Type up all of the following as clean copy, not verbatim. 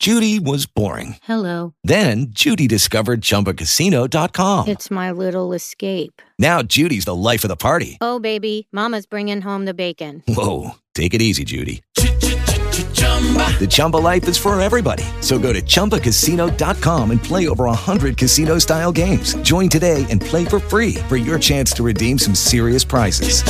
Judy was boring. Hello. Then Judy discovered ChumbaCasino.com. It's my little escape. Now Judy's the life of the party. Oh, baby, mama's bringing home the bacon. Whoa, take it easy, Judy. The Chumba life is for everybody. So go to ChumbaCasino.com and play over 100 casino-style games. Join today and play for free for your chance to redeem some serious prizes.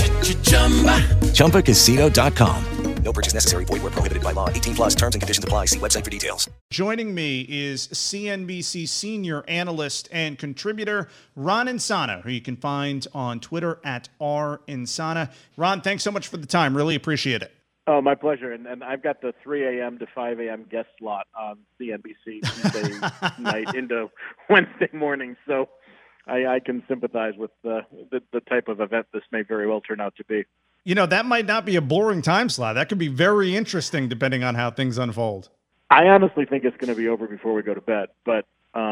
ChumbaCasino.com. No purchase necessary. Void where prohibited by law. 18 plus terms and conditions apply. See website for details. Joining me is CNBC senior analyst and contributor Ron Insana, who you can find on Twitter at @RInsana. Ron, thanks so much for the time. Really appreciate it. Oh, my pleasure. And I've got the 3 a.m. to 5 a.m. guest slot on CNBC Tuesday night into Wednesday morning. So I can sympathize with the type of event this may very well turn out to be. You know, that might not be a boring time slot. That could be very interesting depending on how things unfold. I honestly think it's going to be over before we go to bed, but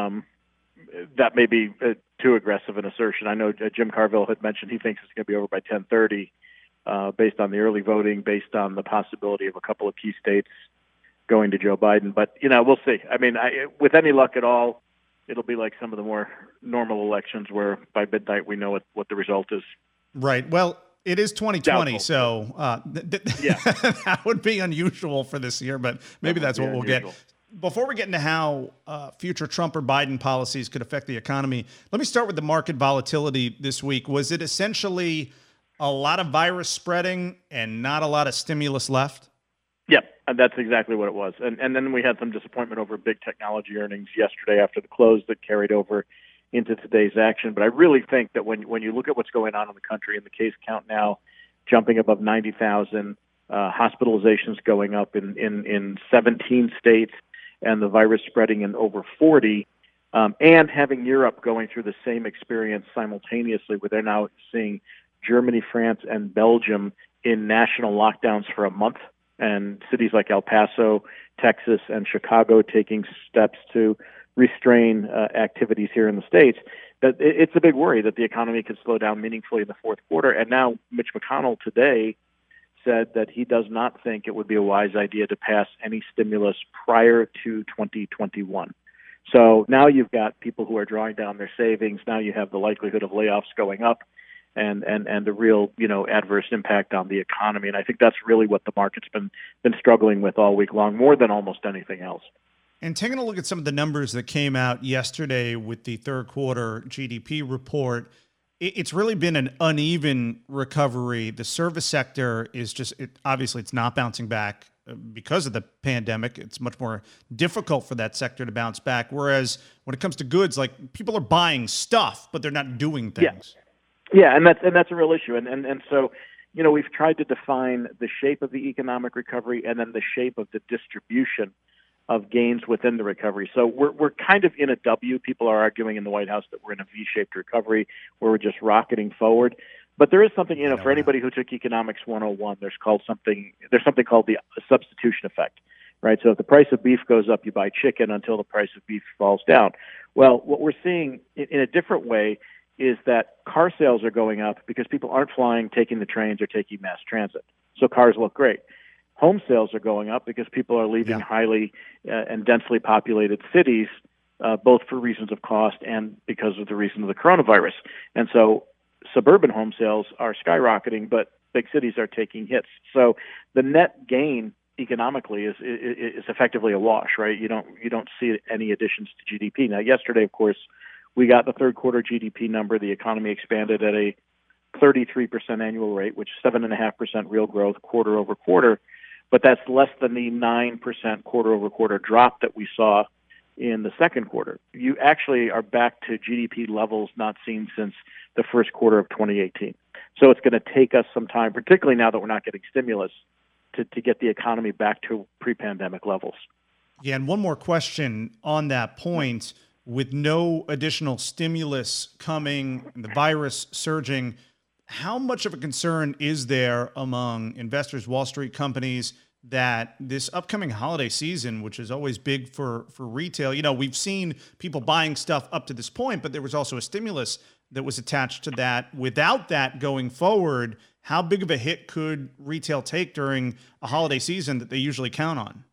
that may be too aggressive an assertion. I know Jim Carville had mentioned he thinks it's going to be over by 10:30 based on the early voting, based on the possibility of a couple of key states going to Joe Biden. But, you know, we'll see. I mean, with any luck at all, it'll be like some of the more normal elections where by midnight we know what the result is. Right. Well, it is 2020, so yeah. that would be unusual for this year, but maybe that's what we'll get. Before we get into how future Trump or Biden policies could affect the economy, let me start with the market volatility this week. Was it essentially a lot of virus spreading and not a lot of stimulus left? Yep, that's exactly what it was. And then we had some disappointment over big technology earnings yesterday after the close that carried over into today's action. But I really think that when you look at what's going on in the country, and the case count now jumping above 90,000, hospitalizations going up in 17 states, and the virus spreading in over 40, and having Europe going through the same experience simultaneously, where they're now seeing Germany, France, and Belgium in national lockdowns for a month, and cities like El Paso, Texas, and Chicago taking steps to restrain activities here in the States, that it's a big worry that the economy could slow down meaningfully in the fourth quarter. And now Mitch McConnell today said that he does not think it would be a wise idea to pass any stimulus prior to 2021. So now you've got people who are drawing down their savings. Now you have the likelihood of layoffs going up and the real, adverse impact on the economy. And I think that's really what the market's been struggling with all week long, more than almost anything else. And taking a look at some of the numbers that came out yesterday with the third quarter GDP report, it's really been an uneven recovery. The service sector is obviously it's not bouncing back because of the pandemic. It's much more difficult for that sector to bounce back. Whereas when it comes to goods, like people are buying stuff, but they're not doing things. Yeah, and that's a real issue. And so, we've tried to define the shape of the economic recovery and then the shape of the distribution of gains within the recovery. So we're kind of in a W. People are arguing in the White House that we're in a V-shaped recovery where we're just rocketing forward. But there is something, for anybody who took Economics 101, there's something called the substitution effect, right? So if the price of beef goes up, you buy chicken until the price of beef falls down. Well, what we're seeing in a different way is that car sales are going up because people aren't flying, taking the trains, or taking mass transit. So cars look great. Home sales are going up because people are leaving highly and densely populated cities, both for reasons of cost and because of the reason of the coronavirus. And so suburban home sales are skyrocketing, but big cities are taking hits. So the net gain economically is effectively a wash, right? You don't see any additions to GDP. Now, yesterday, of course, we got the third quarter GDP number. The economy expanded at a 33% annual rate, which is 7.5% real growth quarter over quarter. But that's less than the 9% quarter-over-quarter drop that we saw in the second quarter. You actually are back to GDP levels not seen since the first quarter of 2018. So it's going to take us some time, particularly now that we're not getting stimulus, to get the economy back to pre-pandemic levels. Yeah, and one more question on that point. With no additional stimulus coming, and the virus surging, how much of a concern is there among investors, Wall Street companies, that this upcoming holiday season, which is always big for retail, we've seen people buying stuff up to this point, but there was also a stimulus that was attached to that. Without that going forward, how big of a hit could retail take during a holiday season that they usually count on?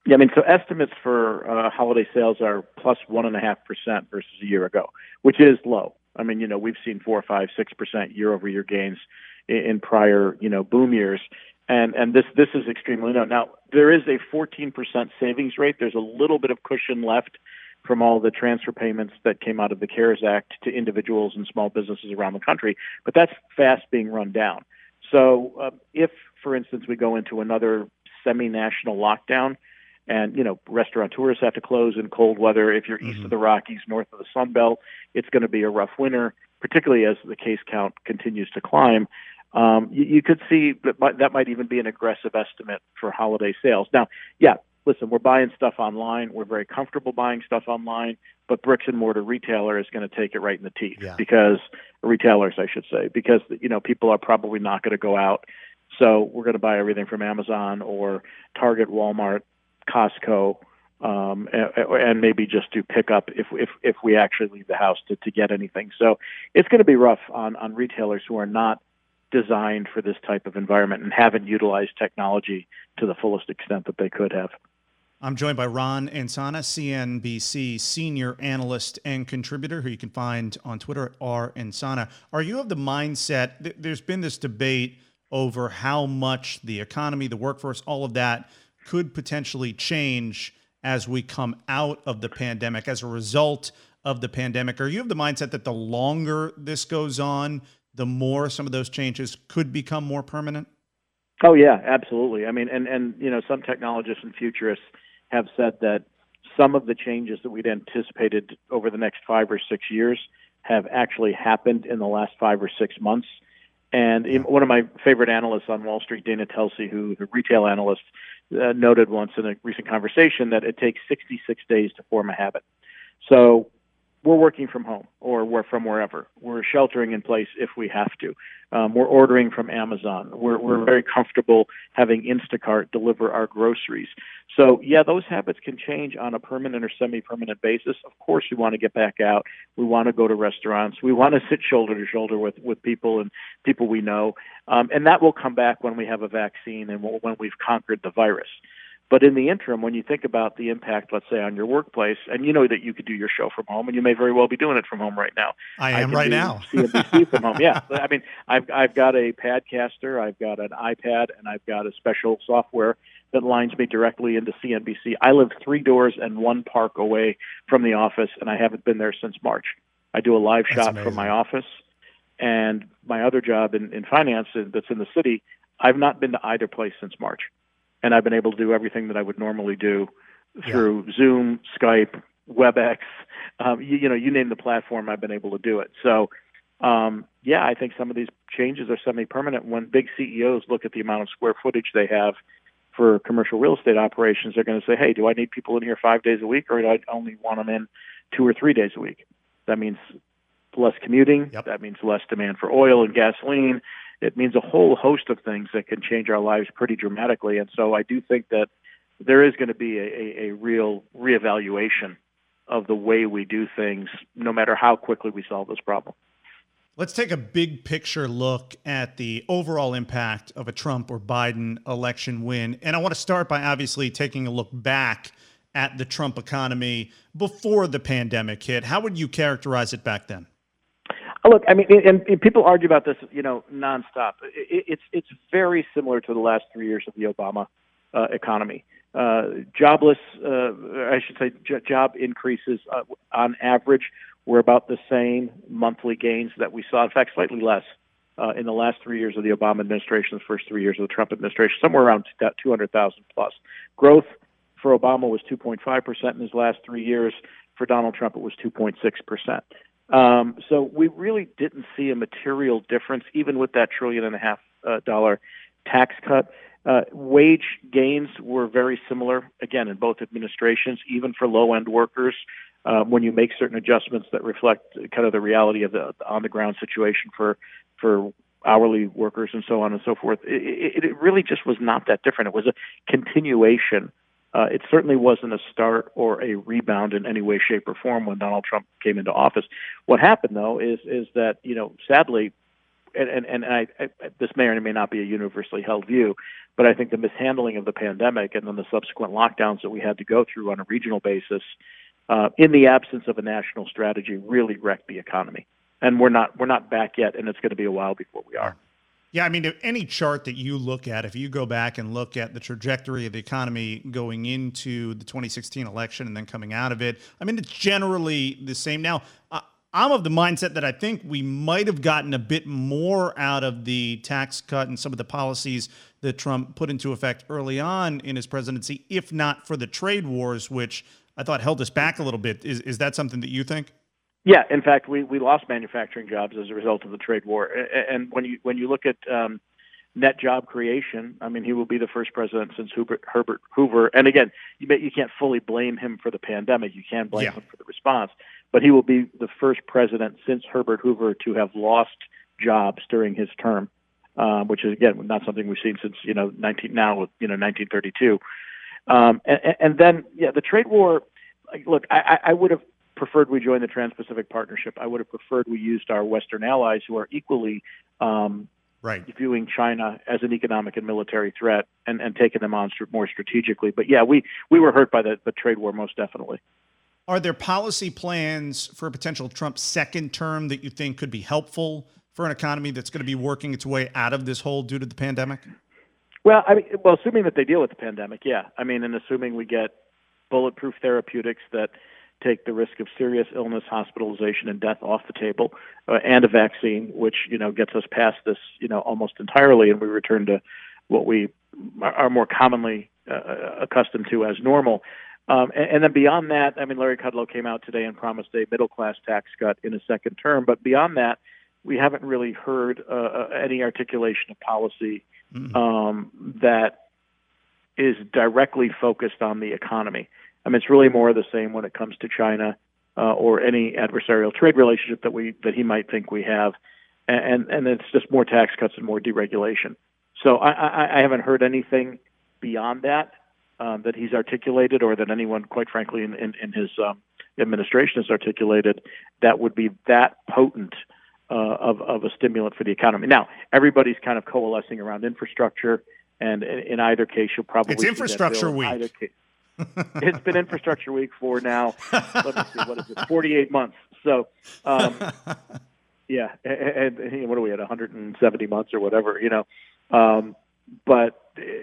Yeah, I mean, so estimates for holiday sales are plus 1.5% versus a year ago, which is low. I mean, we've seen 4, 5, 6% year-over-year gains in prior, boom years, and this is extremely low. Now, there is a 14% savings rate. There's a little bit of cushion left from all the transfer payments that came out of the CARES Act to individuals and small businesses around the country, but that's fast being run down. So if, for instance, we go into another semi-national lockdown, and, restaurateurs have to close in cold weather. If you're east of the Rockies, north of the Sun Belt, it's going to be a rough winter, particularly as the case count continues to climb. You could see that might even be an aggressive estimate for holiday sales. Now, yeah, listen, we're buying stuff online. We're very comfortable buying stuff online, but bricks and mortar retailer is going to take it right in the teeth because retailers, I should say, because, people are probably not going to go out. So we're going to buy everything from Amazon or Target, Walmart, Costco, and maybe just do pickup if we actually leave the house to get anything. So it's going to be rough on retailers who are not designed for this type of environment and haven't utilized technology to the fullest extent that they could have. I'm joined by Ron Insana, CNBC senior analyst and contributor, who you can find on Twitter at @RInsana. Are you of the mindset, there's been this debate over how much the economy, the workforce, all of that could potentially change as we come out of the pandemic, as a result of the pandemic? Are you of the mindset that the longer this goes on, the more some of those changes could become more permanent? Oh, yeah, absolutely. I mean, and some technologists and futurists have said that some of the changes that we'd anticipated over the next 5 or 6 years have actually happened in the last 5 or 6 months. And one of my favorite analysts on Wall Street, Dana Telsey, who's a retail analyst, noted once in a recent conversation that it takes 66 days to form a habit. So we're working from home, or we're from wherever. We're sheltering in place if we have to. We're ordering from Amazon. We're very comfortable having Instacart deliver our groceries. So, yeah, those habits can change on a permanent or semi-permanent basis. Of course, we want to get back out. We want to go to restaurants. We want to sit shoulder to shoulder with people and people we know. And that will come back when we have a vaccine and when we've conquered the virus. But in the interim, when you think about the impact, let's say, on your workplace, and you know that you could do your show from home, and you may very well be doing it from home right now. I am right now. CNBC from home, yeah. I mean, I've got a Padcaster, I've got an iPad, and I've got a special software that lines me directly into CNBC. I live 3 doors and 1 park away from the office, and I haven't been there since March. I do a live shot from my office, and my other job in finance that's in the city, I've not been to either place since March. And I've been able to do everything that I would normally do through Zoom, Skype, WebEx, you name the platform, I've been able to do it. So, I think some of these changes are semi-permanent. When big CEOs look at the amount of square footage they have for commercial real estate operations, they're going to say, hey, do I need people in here 5 days a week, or do I only want them in 2 or 3 days a week? That means less commuting. Yep. That means less demand for oil and gasoline. It means a whole host of things that can change our lives pretty dramatically. And so I do think that there is going to be a real reevaluation of the way we do things, no matter how quickly we solve this problem. Let's take a big picture look at the overall impact of a Trump or Biden election win. And I want to start by obviously taking a look back at the Trump economy before the pandemic hit. How would you characterize it back then? Look, I mean, and people argue about this, nonstop. It's very similar to the last 3 years of the Obama economy. Jobless, job increases on average were about the same monthly gains that we saw. In fact, slightly less in the last 3 years of the Obama administration, the first 3 years of the Trump administration, somewhere around 200,000 plus. Growth for Obama was 2.5% in his last 3 years. For Donald Trump, it was 2.6%. So we really didn't see a material difference, even with that $1.5 trillion tax cut. Wage gains were very similar, again, in both administrations, even for low-end workers. When you make certain adjustments that reflect kind of the reality of the on-the-ground situation for hourly workers and so on and so forth, it really just was not that different. It was a continuation. It certainly wasn't a start or a rebound in any way, shape, or form when Donald Trump came into office. What happened, though, is that, sadly, this may or may not be a universally held view, but I think the mishandling of the pandemic and then the subsequent lockdowns that we had to go through on a regional basis, in the absence of a national strategy, really wrecked the economy. And we're not back yet, and it's going to be a while before we are. Yeah, I mean, if any chart that you look at, if you go back and look at the trajectory of the economy going into the 2016 election and then coming out of it, I mean, it's generally the same. Now, I'm of the mindset that I think we might have gotten a bit more out of the tax cut and some of the policies that Trump put into effect early on in his presidency, if not for the trade wars, which I thought held us back a little bit. Is that something that you think? Yeah, in fact, we lost manufacturing jobs as a result of the trade war. And when you look at net job creation, I mean, he will be the first president since Herbert Hoover. And again, you can't fully blame him for the pandemic. You can blame him for the response. But he will be the first president since Herbert Hoover to have lost jobs during his term, which is, again, not something we've seen since 1932. And then, the trade war. Look, I would have preferred we joined the Trans-Pacific Partnership. I would have preferred we used our Western allies who are equally viewing China as an economic and military threat and taking them on more strategically. But yeah, we were hurt by the trade war, most definitely. Are there policy plans for a potential Trump second term that you think could be helpful for an economy that's going to be working its way out of this hole due to the pandemic? Well, assuming that they deal with the pandemic, yeah. I mean, and assuming we get bulletproof therapeutics that take the risk of serious illness, hospitalization, and death off the table, and a vaccine, which, gets us past this, almost entirely, and we return to what we are more commonly accustomed to as normal. And then beyond that, I mean, Larry Kudlow came out today and promised a middle-class tax cut in a second term. But beyond that, we haven't really heard any articulation of policy that is directly focused on the economy. I mean, it's really more of the same when it comes to China or any adversarial trade relationship that he might think we have, and it's just more tax cuts and more deregulation. So I haven't heard anything beyond that that he's articulated, or that anyone, quite frankly, in his administration has articulated that would be that potent of a stimulant for the economy. Now, everybody's kind of coalescing around infrastructure, and in either case, you'll probably it's infrastructure week. It's been infrastructure week for now, let me see, what is it, 48 months. So, yeah, and what are we at, 170 months or whatever, but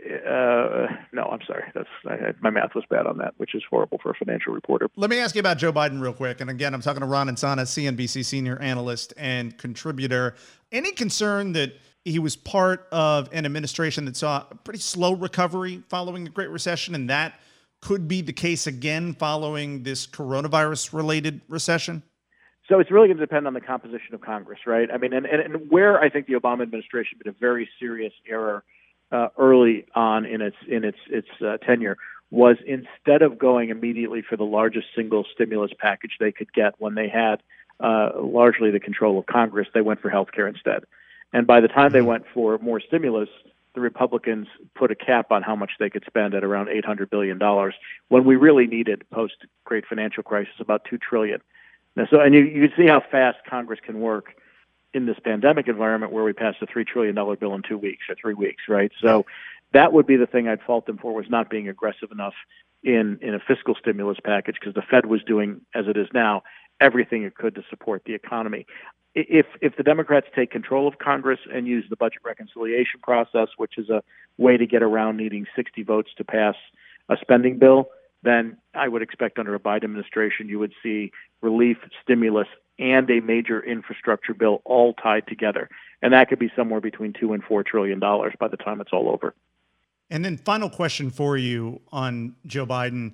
no, I'm sorry. My math was bad on that, which is horrible for a financial reporter. Let me ask you about Joe Biden real quick. And again, I'm talking to Ron Insana, CNBC senior analyst and contributor. Any concern that he was part of an administration that saw a pretty slow recovery following the Great Recession, and that could be the case again following this coronavirus-related recession? So it's really going to depend on the composition of Congress, right? I mean, and where I think the Obama administration made a very serious error early on in its tenure was, instead of going immediately for the largest single stimulus package they could get when they had largely the control of Congress, they went for health care instead. And by the time they went for more stimulus, the Republicans put a cap on how much they could spend at around $800 billion, when we really needed, post-Great Financial Crisis, about $2 trillion. Now, so, and you can see how fast Congress can work in this pandemic environment, where we passed a $3 trillion bill in 2 weeks or 3 weeks, right? So that would be the thing I'd fault them for, was not being aggressive enough in a fiscal stimulus package, because the Fed was doing, as it is now, everything it could to support the economy. If the Democrats take control of Congress and use the budget reconciliation process, which is a way to get around needing 60 votes to pass a spending bill, then I would expect under a Biden administration you would see relief, stimulus, and a major infrastructure bill all tied together. And that could be somewhere between $2 and $4 trillion by the time it's all over. And then final question for you on Joe Biden.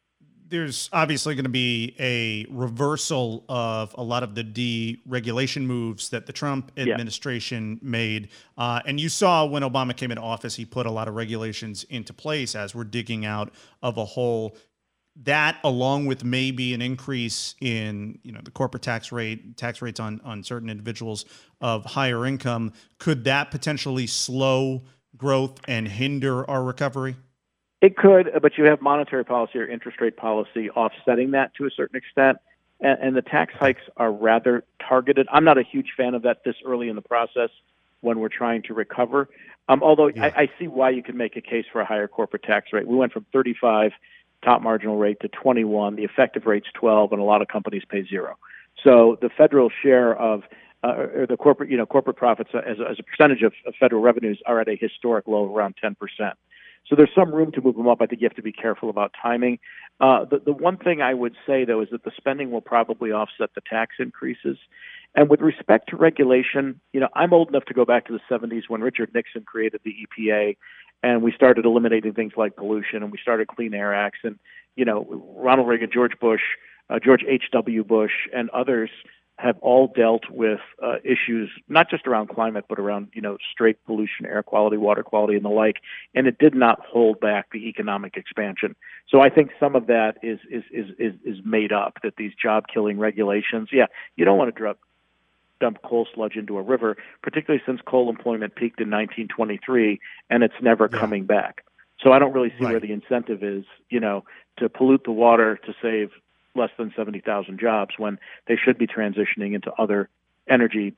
There's obviously going to be a reversal of a lot of the deregulation moves that the Trump administration made. And you saw when Obama came into office, he put a lot of regulations into place as we're digging out of a hole. That, along with maybe an increase in the corporate tax rates on certain individuals of higher income, could that potentially slow growth and hinder our recovery? It could, but you have monetary policy or interest rate policy offsetting that to a certain extent. and the tax hikes are rather targeted. I'm not a huge fan of that this early in the process when we're trying to recover. Although I see why you could make a case for a higher corporate tax rate. We went from 35 top marginal rate to 21. The effective rate's 12, and a lot of companies pay 0. So the federal share of or the corporate profits as a percentage of federal revenues are at a historic low of around 10%. So there's some room to move them up. I think you have to be careful about timing. The one thing I would say, though, is that the spending will probably offset the tax increases. And with respect to regulation, I'm old enough to go back to the 70s when Richard Nixon created the EPA, and we started eliminating things like pollution, and we started Clean Air Acts, and Ronald Reagan, George Bush, George H.W. Bush, and others have all dealt with issues not just around climate, but around straight pollution, air quality, water quality, and the like. And it did not hold back the economic expansion. So I think some of that is made up. That these job-killing regulations, you don't want to dump coal sludge into a river, particularly since coal employment peaked in 1923, and it's never coming back. So I don't really see where the incentive is, to pollute the water to save less than 70,000 jobs when they should be transitioning into other energy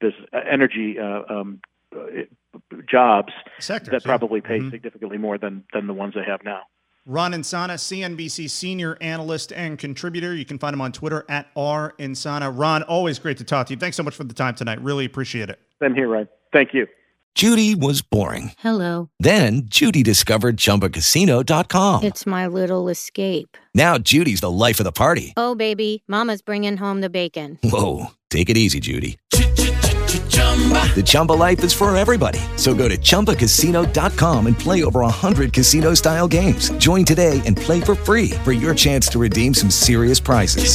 jobs sectors that probably pay significantly more than the ones they have now. Ron Insana, CNBC senior analyst and contributor. You can find him on Twitter at @RInsana. Ron, always great to talk to you. Thanks so much for the time tonight. Really appreciate it. Same here, Ryan. Thank you. Judy was boring. Hello. Then Judy discovered ChumbaCasino.com. It's my little escape. Now Judy's the life of the party. Oh, baby, mama's bringing home the bacon. Whoa, take it easy, Judy. The Chumba life is for everybody. So go to ChumbaCasino.com and play over 100 casino-style games. Join today and play for free for your chance to redeem some serious prizes.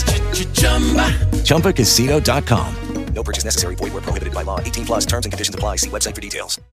ChumbaCasino.com. No purchase necessary. Void where prohibited by law. 18+ terms and conditions apply. See website for details.